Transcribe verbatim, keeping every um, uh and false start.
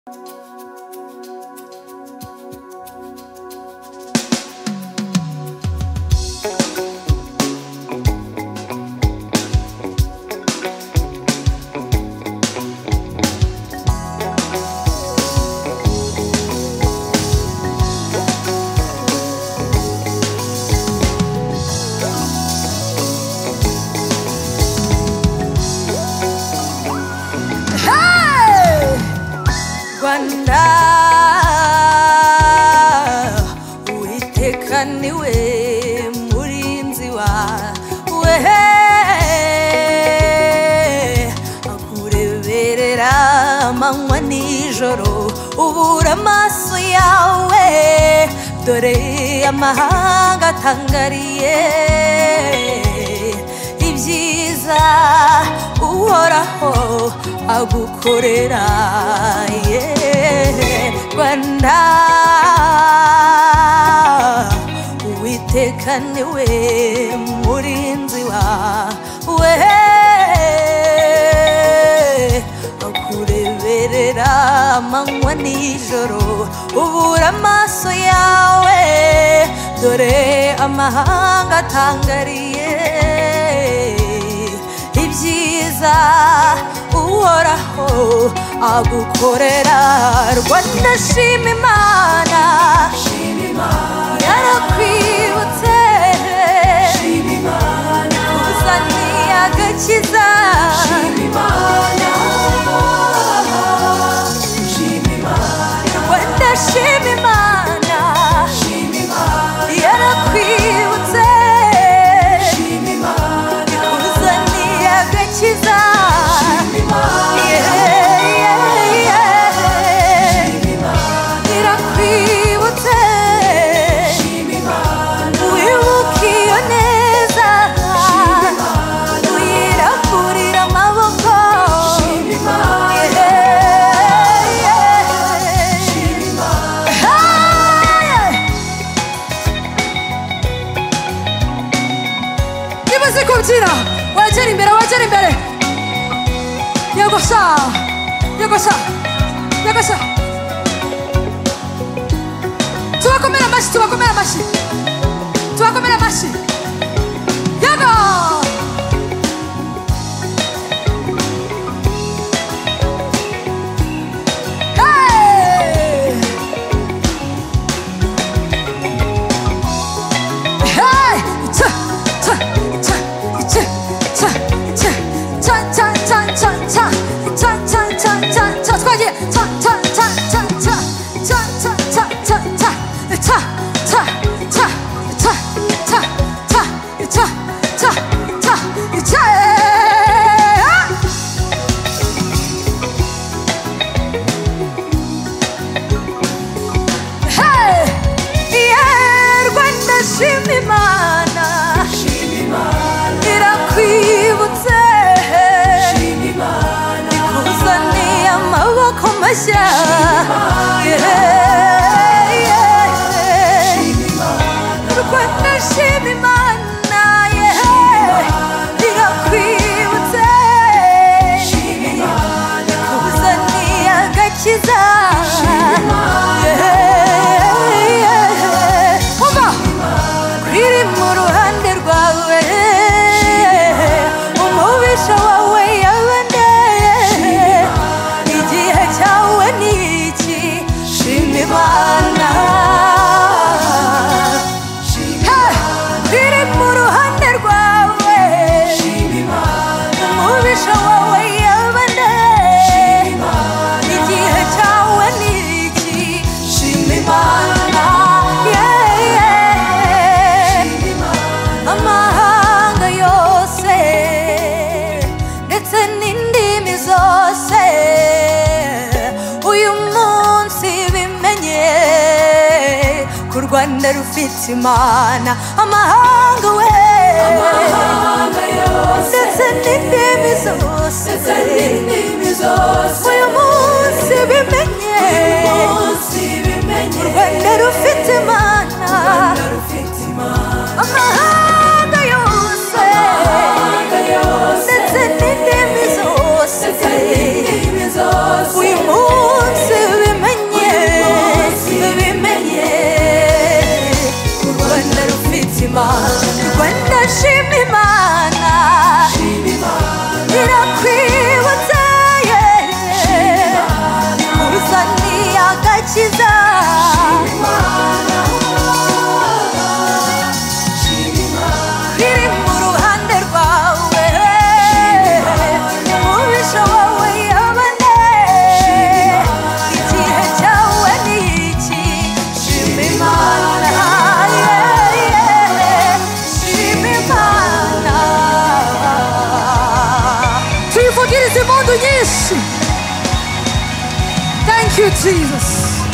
Rwanda Uwiteka niwe murinzi wawe, akureberera amanywa nijoro, ubura amaso yawe, dore amahanga atangariye ibyiza uhoraho agukorera. Rwanda Uwiteka niwe murinzi wawe, akureberera amanywa nijoro, ubura amaso yawe, dore amahanga atangariye ibyiza uhoraho agukorera. Rwanda shima Imana, yarakwibutse, uzaniye agakiza. Rwanda shima Imana, yarakwibutse, uzaniye agakiza. Wajya imbere, wajya imbere. Yogosha, yogosha, yogosha. Tubakomera amashyi, tubakomera amashyi, tubakomera amashyi. Yogo. Hey. Hey. Cha, cha, cha, cha, cha, cha, cha, cha, cha, cha, cha, cha, cha, cha, cha, cha, squadie, cha, cha, cha, cha, cha, cha, cha, cha, cha, cha, cha, cha, cha, cha, cha, cha, cha, cha, cha. Hey, yeah, Rwanda shima Imana, irakwibutse, ikuzaniye amaboko mashya. Rwanda shima Imana, irakwibutse, ikuzaniye agakiza. Riri mu ruhande rwawe, umubisha wawe yabandeye, igihe cyawe ni iki. Shima Imana. Riri mu ruhande rwawe, umubisha wawe yabandeye, igihe cyawe ni iki. Shima Imana. Amahanga yose ndetse n'indimi zose uyu munsi bimenye ko u Rwanda rufite Imana. Amahanga we, ndetse n'indimi zose uyu munsi bimenye ko u Rwanda rufite Imana. Amahanga yose ndetse n'indimi zose uyu munsi Thank you, Jesus.